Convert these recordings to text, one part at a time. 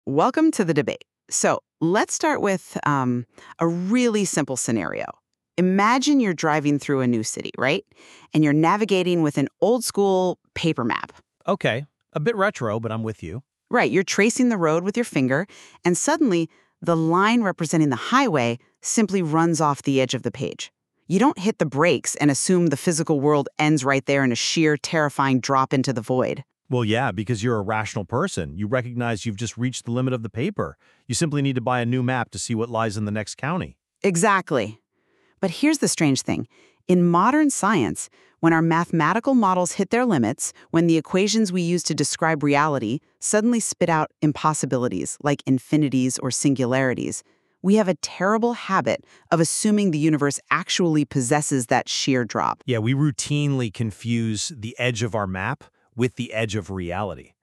Welcome to the debate. So let's start with a really simple scenario. Imagine you're driving through a new city, right? And you're navigating with an old school paper map. Okay, a bit retro, but I'm with you. Right, you're tracing the road with your finger, and suddenly the line representing the highway simply runs off the edge of the page. You don't hit the brakes and assume the physical world ends right there in a sheer, terrifying drop into the void. Well, yeah, because you're a rational person. You recognize you've just reached the limit of the paper. You simply need to buy a new map to see what lies in the next county. Exactly. But here's the strange thing. In modern science, when our mathematical models hit their limits, when the equations we use to describe reality suddenly spit out impossibilities like infinities or singularities, we have a terrible habit of assuming the universe actually possesses that sheer drop. Yeah, we routinely confuse the edge of our map with the edge of reality.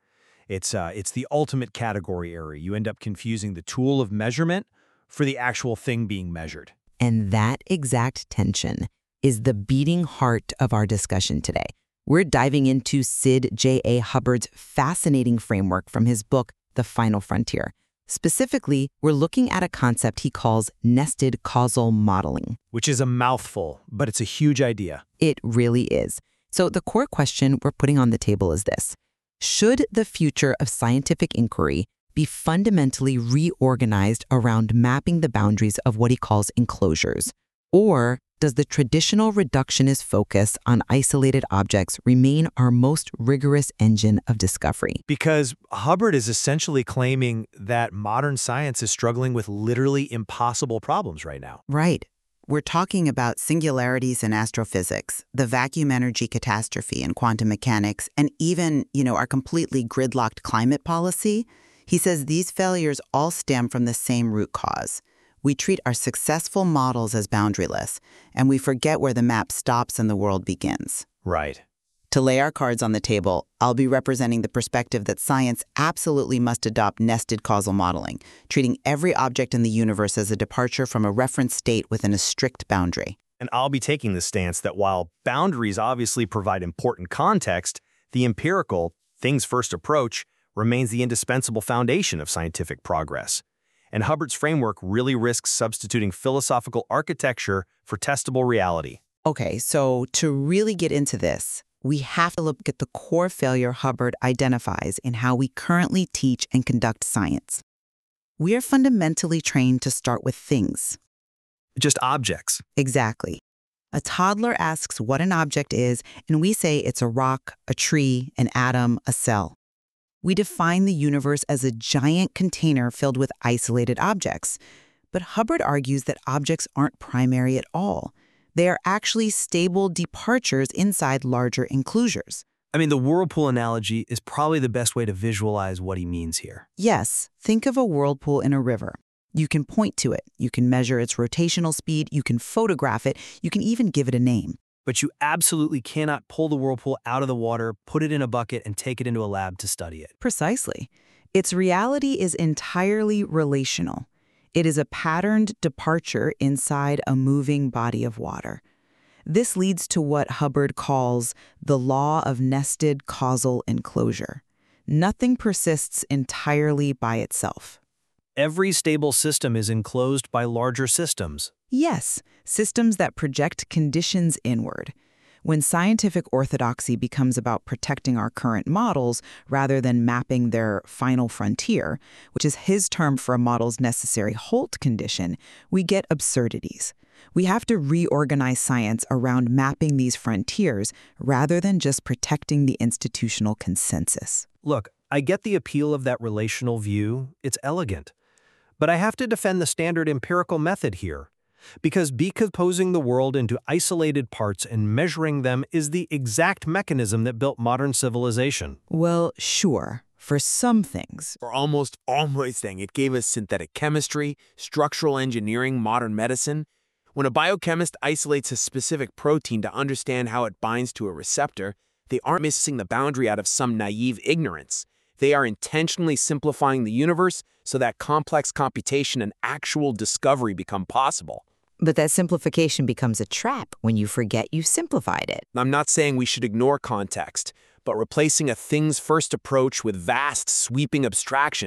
It's the ultimate category error. You end up confusing the tool of measurement for the actual thing being measured. And that exact tension is the beating heart of our discussion today. We're diving into Sid J.A. Hubbard's fascinating framework from his book, The Final Frontier. Specifically, we're looking at a concept he calls nested causal modeling. Which is a mouthful, but it's a huge idea. It really is. So the core question we're putting on the table is this: should the future of scientific inquiry be fundamentally reorganized around mapping the boundaries of what he calls enclosures? Or does the traditional reductionist focus on isolated objects remain our most rigorous engine of discovery? Because Hubbard is essentially claiming that modern science is struggling with literally impossible problems right now. Right. We're talking about singularities in astrophysics, the vacuum energy catastrophe in quantum mechanics, and even, our completely gridlocked climate policy. He says these failures all stem from the same root cause. We treat our successful models as boundaryless, and we forget where the map stops and the world begins. Right. To lay our cards on the table, I'll be representing the perspective that science absolutely must adopt nested causal modeling, treating every object in the universe as a departure from a reference state within a strict boundary. And I'll be taking the stance that while boundaries obviously provide important context, the empirical, things-first approach remains the indispensable foundation of scientific progress. And Hubbard's framework really risks substituting philosophical architecture for testable reality. Okay, so to really get into this, we have to look at the core failure Hubbard identifies in how we currently teach and conduct science. We are fundamentally trained to start with things. Just objects. Exactly. A toddler asks what an object is, and we say it's a rock, a tree, an atom, a cell. We define the universe as a giant container filled with isolated objects. But Hubbard argues that objects aren't primary at all. They are actually stable departures inside larger enclosures. I mean, the whirlpool analogy is probably the best way to visualize what he means here. Yes, think of a whirlpool in a river. You can point to it. You can measure its rotational speed. You can photograph it. You can even give it a name. But you absolutely cannot pull the whirlpool out of the water, put it in a bucket, and take it into a lab to study it. Precisely. Its reality is entirely relational. It is a patterned departure inside a moving body of water. This leads to what Hubbard calls the law of nested causal enclosure. Nothing persists entirely by itself. Every stable system is enclosed by larger systems. Yes, systems that project conditions inward. When scientific orthodoxy becomes about protecting our current models rather than mapping their final frontier, which is his term for a model's necessary halt condition, we get absurdities. We have to reorganize science around mapping these frontiers rather than just protecting the institutional consensus. Look, I get the appeal of that relational view. It's elegant. But I have to defend the standard empirical method here. Because decomposing the world into isolated parts and measuring them is the exact mechanism that built modern civilization. Well, sure, for some things. For almost everything, it gave us synthetic chemistry, structural engineering, modern medicine. When a biochemist isolates a specific protein to understand how it binds to a receptor, they aren't missing the boundary out of some naive ignorance. They are intentionally simplifying the universe so that complex computation and actual discovery become possible. But that simplification becomes a trap when you forget you simplified it. I'm not saying we should ignore context, but replacing a things-first approach with vast, sweeping abstractions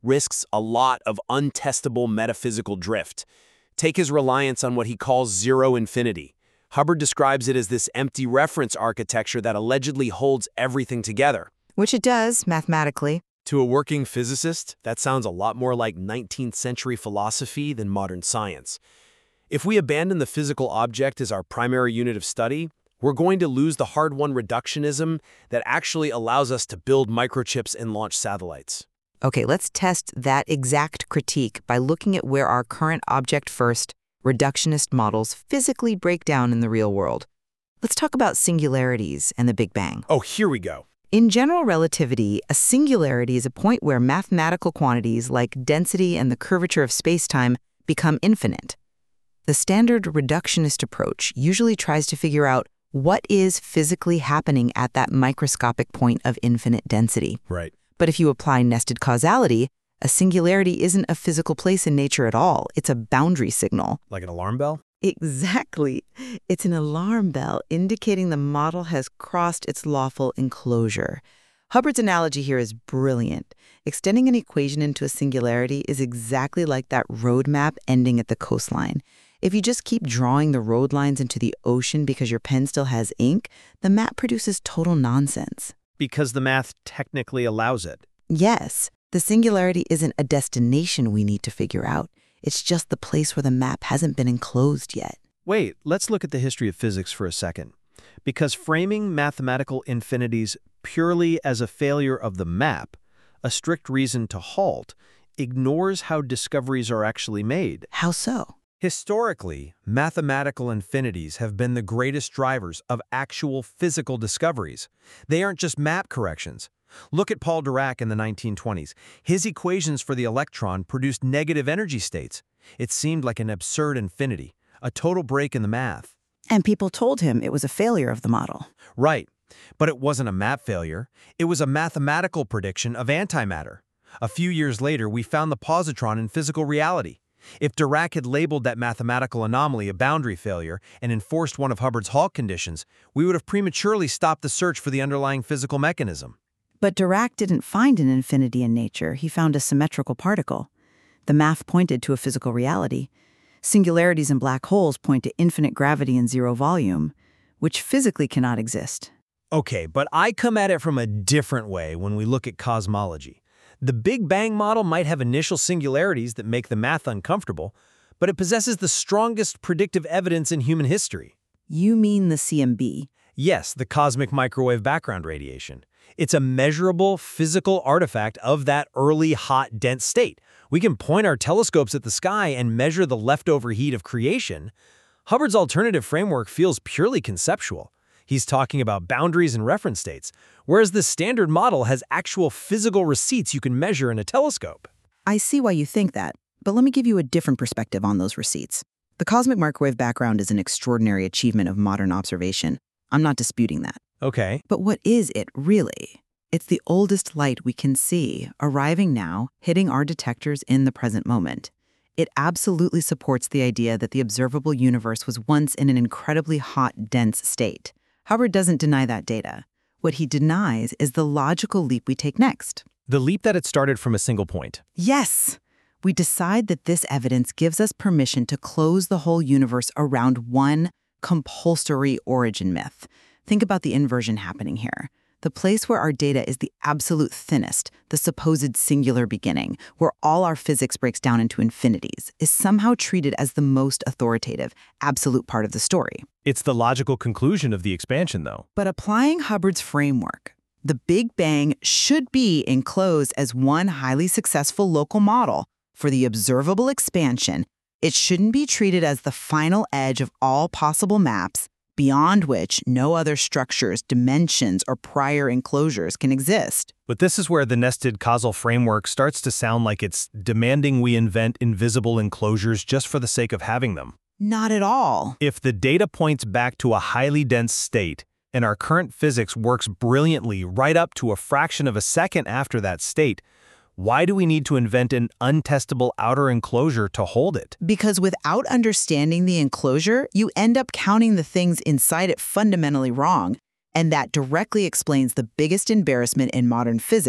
risks a lot of untestable metaphysical drift. Take his reliance on what he calls zero infinity. Hubbard describes it as this empty reference architecture that allegedly holds everything together. Which it does, mathematically. To a working physicist, that sounds a lot more like 19th century philosophy than modern science. If we abandon the physical object as our primary unit of study, we're going to lose the hard-won reductionism that actually allows us to build microchips and launch satellites. Okay, let's test that exact critique by looking at where our current object-first, reductionist models physically break down in the real world. Let's talk about singularities and the Big Bang. Oh, here we go. In general relativity, a singularity is a point where mathematical quantities like density and the curvature of spacetime become infinite. The standard reductionist approach usually tries to figure out what is physically happening at that microscopic point of infinite density. Right. But if you apply nested causality, a singularity isn't a physical place in nature at all. It's a boundary signal. Like an alarm bell? Exactly. It's an alarm bell indicating the model has crossed its lawful enclosure. Hubbard's analogy here is brilliant. Extending an equation into a singularity is exactly like that road map ending at the coastline. If you just keep drawing the road lines into the ocean because your pen still has ink, the map produces total nonsense. Because the math technically allows it. Yes, the singularity isn't a destination we need to figure out. It's just the place where the map hasn't been enclosed yet. Wait, let's look at the history of physics for a second. Because framing mathematical infinities purely as a failure of the map, a strict reason to halt, ignores how discoveries are actually made. How so? Historically, mathematical infinities have been the greatest drivers of actual physical discoveries. They aren't just map corrections. Look at Paul Dirac in the 1920s. His equations for the electron produced negative energy states. It seemed like an absurd infinity, a total break in the math. And people told him it was a failure of the model. Right, but it wasn't a map failure. It was a mathematical prediction of antimatter. A few years later, we found the positron in physical reality. If Dirac had labeled that mathematical anomaly a boundary failure and enforced one of Hubbard's Hall conditions, we would have prematurely stopped the search for the underlying physical mechanism. But Dirac didn't find an infinity in nature. He found a symmetrical particle. The math pointed to a physical reality. Singularities in black holes point to infinite gravity and zero volume, which physically cannot exist. Okay, but I come at it from a different way when we look at cosmology. The Big Bang model might have initial singularities that make the math uncomfortable, but it possesses the strongest predictive evidence in human history. You mean the CMB? Yes, the cosmic microwave background radiation. It's a measurable physical artifact of that early, hot, dense state. We can point our telescopes at the sky and measure the leftover heat of creation. Hubbard's alternative framework feels purely conceptual. He's talking about boundaries and reference states, whereas the standard model has actual physical receipts you can measure in a telescope. I see why you think that, but let me give you a different perspective on those receipts. The cosmic microwave background is an extraordinary achievement of modern observation. I'm not disputing that. Okay. But what is it, really? It's the oldest light we can see, arriving now, hitting our detectors in the present moment. It absolutely supports the idea that the observable universe was once in an incredibly hot, dense state. Hubbard doesn't deny that data. What he denies is the logical leap we take next. The leap that it started from a single point. Yes! We decide that this evidence gives us permission to close the whole universe around one compulsory origin myth. Think about the inversion happening here. The place where our data is the absolute thinnest, the supposed singular beginning, where all our physics breaks down into infinities, is somehow treated as the most authoritative, absolute part of the story. It's the logical conclusion of the expansion, though. But applying Hubbard's framework, the Big Bang should be enclosed as one highly successful local model for the observable expansion. It shouldn't be treated as the final edge of all possible maps, beyond which no other structures, dimensions, or prior enclosures can exist. But this is where the nested causal framework starts to sound like it's demanding we invent invisible enclosures just for the sake of having them. Not at all. If the data points back to a highly dense state, and our current physics works brilliantly right up to a fraction of a second after that state, why do we need to invent an untestable outer enclosure to hold it? Because without understanding the enclosure, you end up counting the things inside it fundamentally wrong. And that directly explains the biggest embarrassment in modern physics,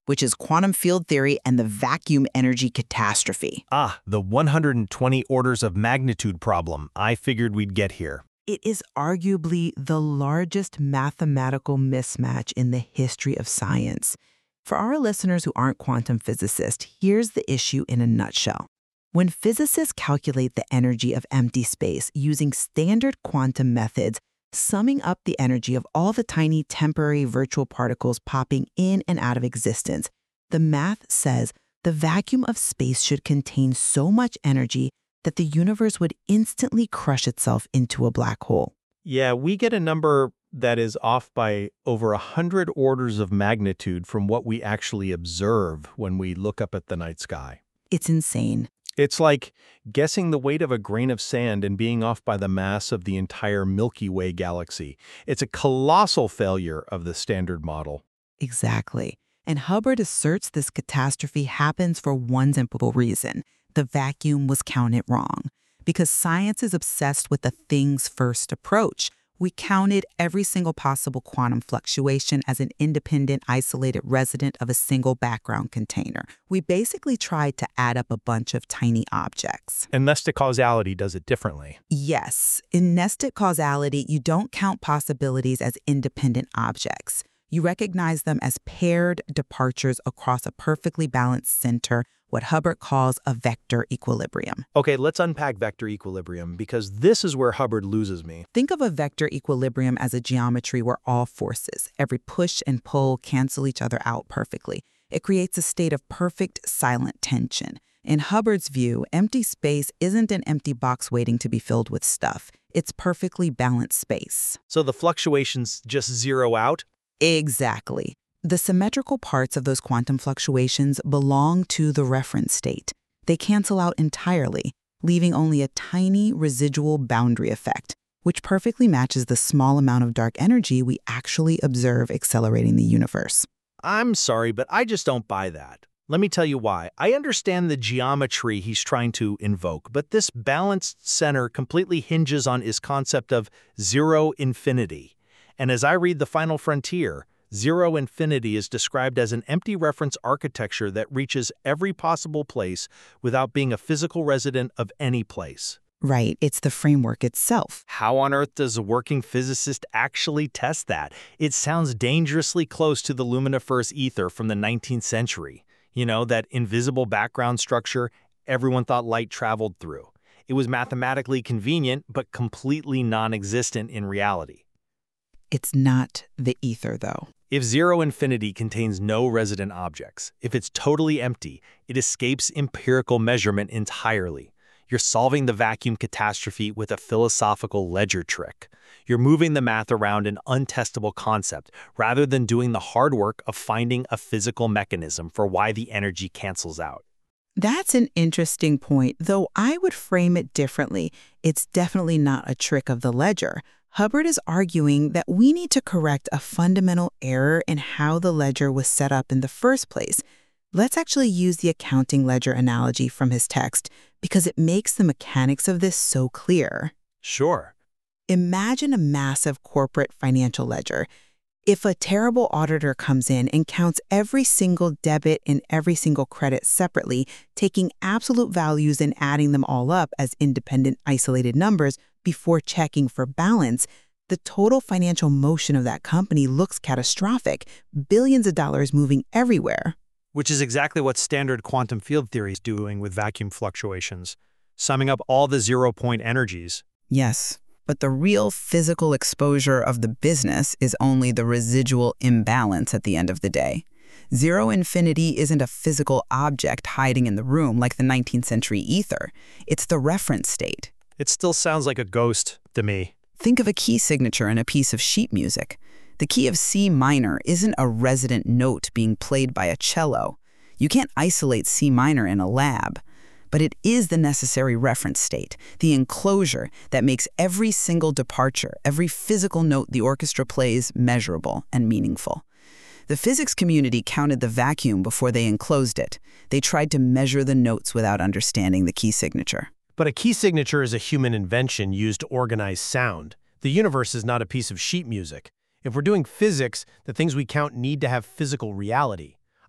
which is quantum field theory and the vacuum energy catastrophe. Ah, the 120 orders of magnitude problem. I figured we'd get here. It is arguably the largest mathematical mismatch in the history of science. For our listeners who aren't quantum physicists, here's the issue in a nutshell. When physicists calculate the energy of empty space using standard quantum methods, summing up the energy of all the tiny temporary virtual particles popping in and out of existence, the math says the vacuum of space should contain so much energy that the universe would instantly crush itself into a black hole. Yeah, we get a number that is off by over 100 orders of magnitude from what we actually observe when we look up at the night sky. It's insane. It's like guessing the weight of a grain of sand and being off by the mass of the entire Milky Way galaxy. It's a colossal failure of the standard model. Exactly. And Hubbard asserts this catastrophe happens for one simple reason. The vacuum was counted wrong. Because science is obsessed with the things first approach. We counted every single possible quantum fluctuation as an independent, isolated resident of a single background container. We basically tried to add up a bunch of tiny objects. And nested causality does it differently. Yes, in nested causality, you don't count possibilities as independent objects. You recognize them as paired departures across a perfectly balanced center, what Hubbard calls a vector equilibrium. Okay, let's unpack vector equilibrium, because this is where Hubbard loses me. Think of a vector equilibrium as a geometry where all forces, every push and pull, cancel each other out perfectly. It creates a state of perfect silent tension. In Hubbard's view, empty space isn't an empty box waiting to be filled with stuff. It's perfectly balanced space. So the fluctuations just zero out? Exactly. The symmetrical parts of those quantum fluctuations belong to the reference state. They cancel out entirely, leaving only a tiny residual boundary effect, which perfectly matches the small amount of dark energy we actually observe accelerating the universe. I'm sorry, but I just don't buy that. Let me tell you why. I understand the geometry he's trying to invoke, but this balanced center completely hinges on his concept of zero infinity. And as I read The Final Frontier, zero infinity is described as an empty reference architecture that reaches every possible place without being a physical resident of any place. Right, it's the framework itself. How on earth does a working physicist actually test that? It sounds dangerously close to the luminiferous ether from the 19th century. You know, that invisible background structure everyone thought light traveled through. It was mathematically convenient, but completely non-existent in reality. It's not the ether, though. If zero infinity contains no resident objects, if it's totally empty, it escapes empirical measurement entirely. You're solving the vacuum catastrophe with a philosophical ledger trick. You're moving the math around an untestable concept rather than doing the hard work of finding a physical mechanism for why the energy cancels out. That's an interesting point, though I would frame it differently. It's definitely not a trick of the ledger. Hubbard is arguing that we need to correct a fundamental error in how the ledger was set up in the first place. Let's actually use the accounting ledger analogy from his text because it makes the mechanics of this so clear. Sure. Imagine a massive corporate financial ledger. If a terrible auditor comes in and counts every single debit and every single credit separately, taking absolute values and adding them all up as independent, isolated numbers before checking for balance, the total financial motion of that company looks catastrophic, billions of dollars moving everywhere. Which is exactly what standard quantum field theory is doing with vacuum fluctuations, summing up all the zero-point energies. Yes, but the real physical exposure of the business is only the residual imbalance at the end of the day. Zero infinity isn't a physical object hiding in the room like the 19th century ether. It's the reference state. It still sounds like a ghost to me. Think of a key signature in a piece of sheet music. The key of C minor isn't a resident note being played by a cello. You can't isolate C minor in a lab. But it is the necessary reference state, the enclosure that makes every single departure, every physical note the orchestra plays measurable and meaningful. The physics community counted the vacuum before they enclosed it. They tried to measure the notes without understanding the key signature. But a key signature is a human invention used to organize sound. The universe is not a piece of sheet music. If we're doing physics, the things we count need to have physical reality.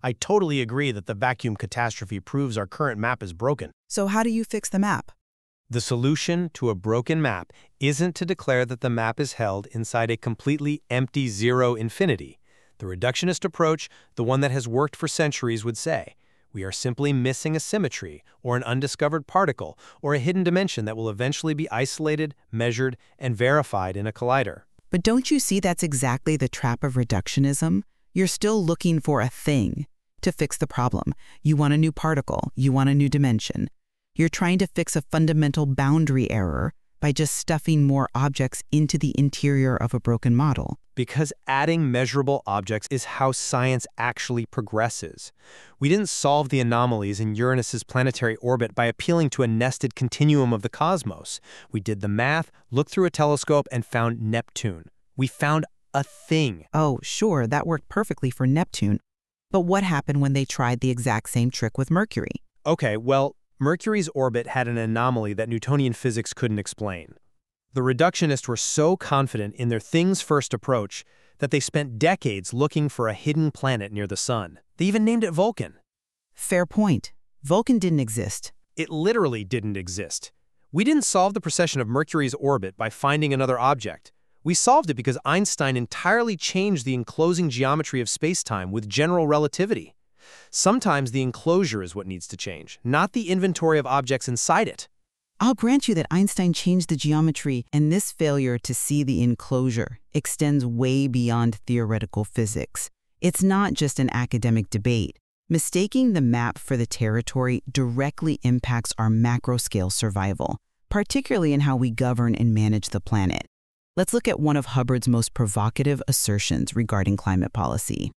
I totally agree that the vacuum catastrophe proves our current map is broken. So how do you fix the map? The solution to a broken map isn't to declare that the map is held inside a completely empty zero infinity. The reductionist approach, the one that has worked for centuries, would say, we are simply missing a symmetry, or an undiscovered particle, or a hidden dimension that will eventually be isolated, measured, and verified in a collider. But don't you see that's exactly the trap of reductionism? You're still looking for a thing to fix the problem. You want a new particle. You want a new dimension. You're trying to fix a fundamental boundary error by just stuffing more objects into the interior of a broken model. Because adding measurable objects is how science actually progresses. We didn't solve the anomalies in Uranus's planetary orbit by appealing to a nested continuum of the cosmos. We did the math, looked through a telescope, and found Neptune. We found a thing. Oh, sure, that worked perfectly for Neptune. But what happened when they tried the exact same trick with Mercury? Okay, well, Mercury's orbit had an anomaly that Newtonian physics couldn't explain. The reductionists were so confident in their things-first approach that they spent decades looking for a hidden planet near the sun. They even named it Vulcan. Fair point. Vulcan didn't exist. It literally didn't exist. We didn't solve the precession of Mercury's orbit by finding another object. We solved it because Einstein entirely changed the enclosing geometry of space-time with general relativity. Sometimes the enclosure is what needs to change, not the inventory of objects inside it. I'll grant you that Einstein changed the geometry, and this failure to see the enclosure extends way beyond theoretical physics. It's not just an academic debate. Mistaking the map for the territory directly impacts our macro-scale survival, particularly in how we govern and manage the planet. Let's look at one of Hubbard's most provocative assertions regarding climate policy.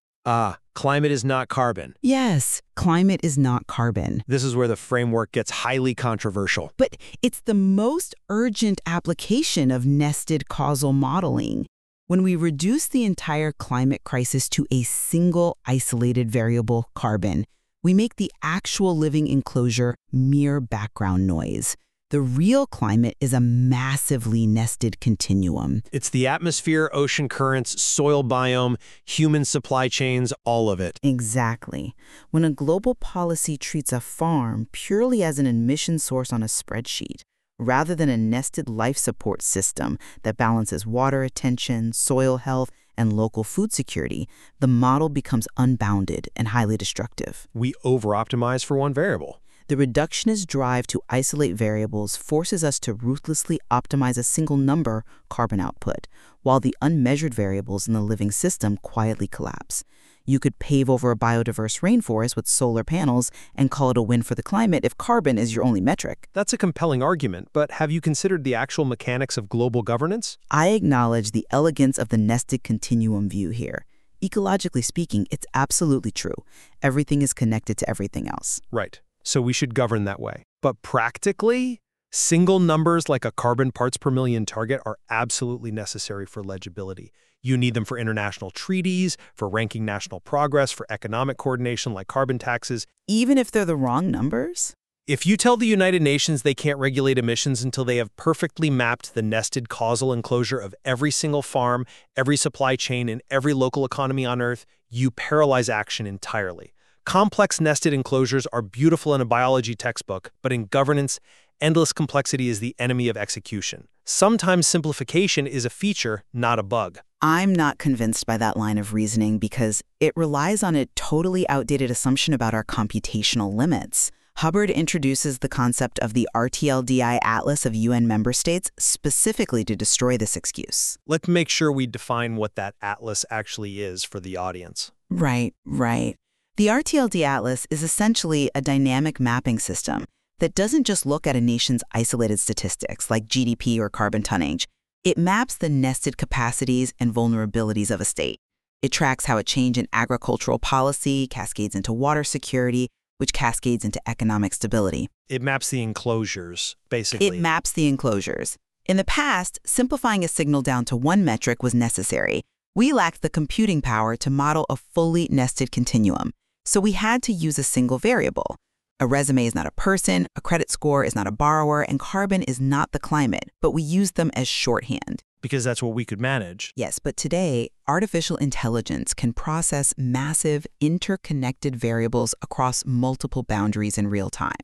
Climate is not carbon. Yes, climate is not carbon. This is where the framework gets highly controversial. But it's the most urgent application of nested causal modeling. When we reduce the entire climate crisis to a single isolated variable, carbon, we make the actual living enclosure mere background noise. The real climate is a massively nested continuum. It's the atmosphere, ocean currents, soil biome, human supply chains, all of it. Exactly. When a global policy treats a farm purely as an emission source on a spreadsheet, rather than a nested life support system that balances water retention, soil health, and local food security, the model becomes unbounded and highly destructive. We over-optimize for one variable. The reductionist drive to isolate variables forces us to ruthlessly optimize a single number, carbon output, while the unmeasured variables in the living system quietly collapse. You could pave over a biodiverse rainforest with solar panels and call it a win for the climate if carbon is your only metric. That's a compelling argument, but have you considered the actual mechanics of global governance? I acknowledge the elegance of the nested continuum view here. Ecologically speaking, it's absolutely true. Everything is connected to everything else. Right. So we should govern that way. But practically, single numbers like a carbon parts per million target are absolutely necessary for legibility. You need them for international treaties, for ranking national progress, for economic coordination like carbon taxes. Even if they're the wrong numbers? If you tell the United Nations they can't regulate emissions until they have perfectly mapped the nested causal enclosure of every single farm, every supply chain, and every local economy on Earth, you paralyze action entirely. Complex nested enclosures are beautiful in a biology textbook, but in governance, endless complexity is the enemy of execution. Sometimes simplification is a feature, not a bug. I'm not convinced by that line of reasoning because it relies on a totally outdated assumption about our computational limits. Hubbard introduces the concept of the RTLDI Atlas of UN member states specifically to destroy this excuse. Let's make sure we define what that atlas actually is for the audience. Right. The RTLD Atlas is essentially a dynamic mapping system that doesn't just look at a nation's isolated statistics like GDP or carbon tonnage. It maps the nested capacities and vulnerabilities of a state. It tracks how a change in agricultural policy cascades into water security, which cascades into economic stability. It maps the enclosures, basically. It maps the enclosures. In the past, simplifying a signal down to one metric was necessary. We lacked the computing power to model a fully nested continuum. So we had to use a single variable. A resume is not a person, a credit score is not a borrower, and carbon is not the climate, but we used them as shorthand. because that's what we could manage. Yes, but today, artificial intelligence can process massive, interconnected variables across multiple boundaries in real time.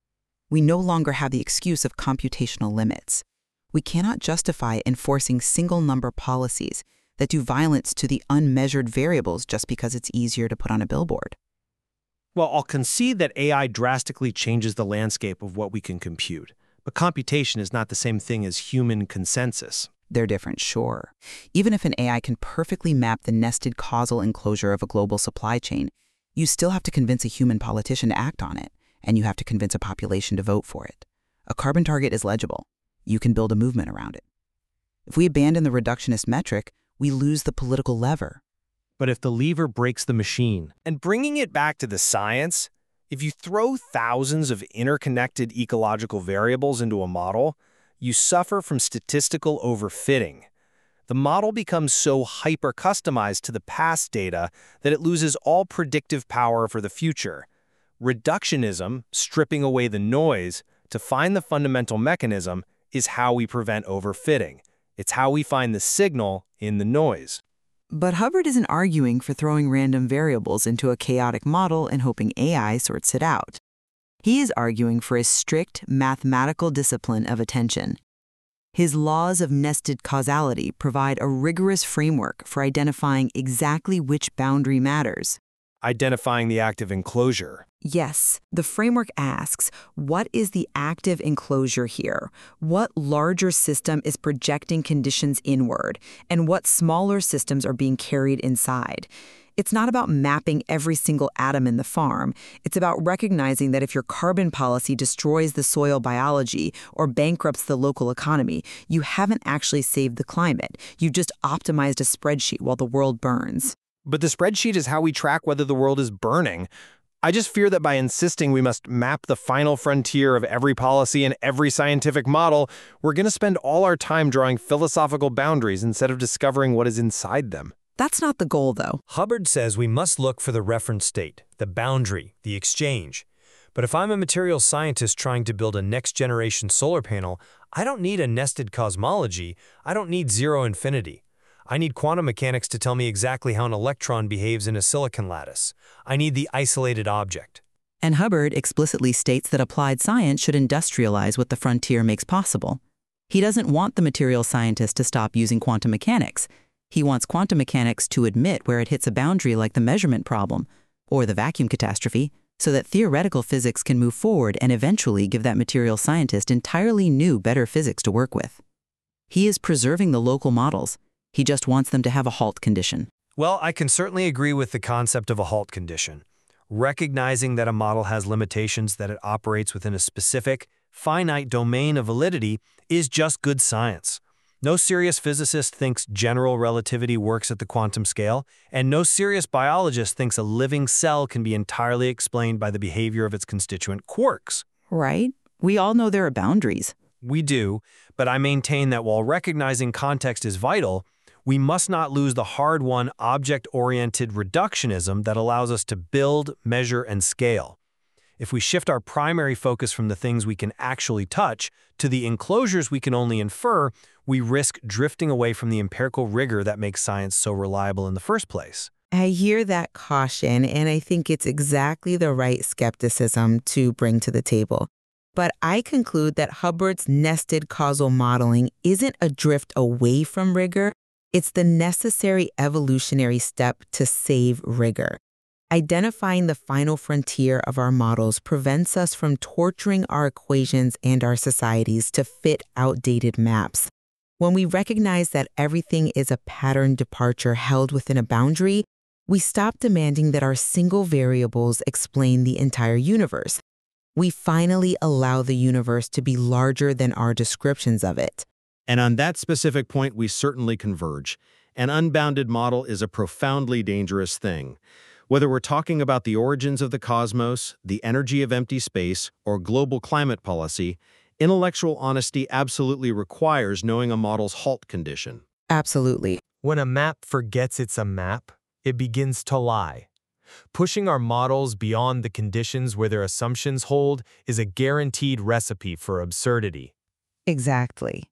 We no longer have the excuse of computational limits. We cannot justify enforcing single-number policies that do violence to the unmeasured variables just because it's easier to put on a billboard. Well, I'll concede that AI drastically changes the landscape of what we can compute, but computation is not the same thing as human consensus. They're different, sure. Even if an AI can perfectly map the nested causal enclosure of a global supply chain, you still have to convince a human politician to act on it, and you have to convince a population to vote for it. A carbon target is legible. You can build a movement around it. If we abandon the reductionist metric, we lose the political lever. But if the lever breaks the machine, And bringing it back to the science, if you throw thousands of interconnected ecological variables into a model, you suffer from statistical overfitting. The model becomes so hyper-customized to the past data that it loses all predictive power for the future. Reductionism, stripping away the noise to find the fundamental mechanism, is how we prevent overfitting. It's how we find the signal in the noise. But Hubbard isn't arguing for throwing random variables into a chaotic model and hoping AI sorts it out. He is arguing for a strict mathematical discipline of attention. His laws of nested causality provide a rigorous framework for identifying exactly which boundary matters. Identifying the active enclosure. Yes, the framework asks, what is the active enclosure here? What larger system is projecting conditions inward? And what smaller systems are being carried inside? It's not about mapping every single atom in the farm. It's about recognizing that if your carbon policy destroys the soil biology or bankrupts the local economy, you haven't actually saved the climate. You just optimized a spreadsheet while the world burns. But the spreadsheet is how we track whether the world is burning. I just fear that by insisting we must map the final frontier of every policy and every scientific model, we're going to spend all our time drawing philosophical boundaries instead of discovering what is inside them. That's not the goal, though. Hubbard says we must look for the reference state, the boundary, the exchange. But if I'm a materials scientist trying to build a next-generation solar panel, I don't need a nested cosmology. I don't need zero infinity. I need quantum mechanics to tell me exactly how an electron behaves in a silicon lattice. I need the isolated object. And Hubbard explicitly states that applied science should industrialize what the frontier makes possible. He doesn't want the materials scientist to stop using quantum mechanics. He wants quantum mechanics to admit where it hits a boundary like the measurement problem or the vacuum catastrophe, so that theoretical physics can move forward and eventually give that materials scientist entirely new, better physics to work with. He is preserving the local models. He just wants them to have a halt condition. Well, I can certainly agree with the concept of a halt condition. Recognizing that a model has limitations, that it operates within a specific, finite domain of validity is just good science. No serious physicist thinks general relativity works at the quantum scale, and no serious biologist thinks a living cell can be entirely explained by the behavior of its constituent quarks. Right? We all know there are boundaries. We do, but I maintain that while recognizing context is vital, we must not lose the hard-won object-oriented reductionism that allows us to build, measure, and scale. If we shift our primary focus from the things we can actually touch to the enclosures we can only infer, we risk drifting away from the empirical rigor that makes science so reliable in the first place. I hear that caution, and I think it's exactly the right skepticism to bring to the table. But I conclude that Hubbard's nested causal modeling isn't a drift away from rigor. It's the necessary evolutionary step to save rigor. Identifying the final frontier of our models prevents us from torturing our equations and our societies to fit outdated maps. When we recognize that everything is a pattern departure held within a boundary, we stop demanding that our single variables explain the entire universe. We finally allow the universe to be larger than our descriptions of it. And on that specific point, we certainly converge. An unbounded model is a profoundly dangerous thing. Whether we're talking about the origins of the cosmos, the energy of empty space, or global climate policy, intellectual honesty absolutely requires knowing a model's halt condition. Absolutely. When a map forgets it's a map, it begins to lie. Pushing our models beyond the conditions where their assumptions hold is a guaranteed recipe for absurdity. Exactly.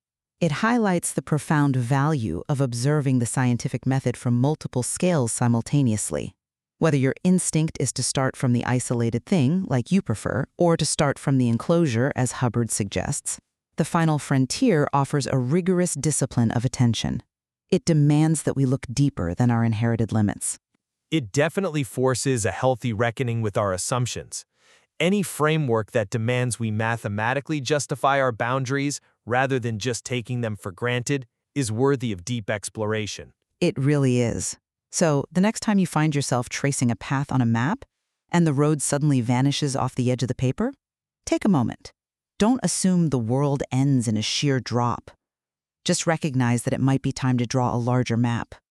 It highlights the profound value of observing the scientific method from multiple scales simultaneously. Whether your instinct is to start from the isolated thing, like you prefer, or to start from the enclosure, as Hubbard suggests, the final frontier offers a rigorous discipline of attention. It demands that we look deeper than our inherited limits. It definitely forces a healthy reckoning with our assumptions. Any framework that demands we mathematically justify our boundaries rather than just taking them for granted is worthy of deep exploration. It really is. So, the next time you find yourself tracing a path on a map and the road suddenly vanishes off the edge of the paper, take a moment. Don't assume the world ends in a sheer drop. Just recognize that it might be time to draw a larger map.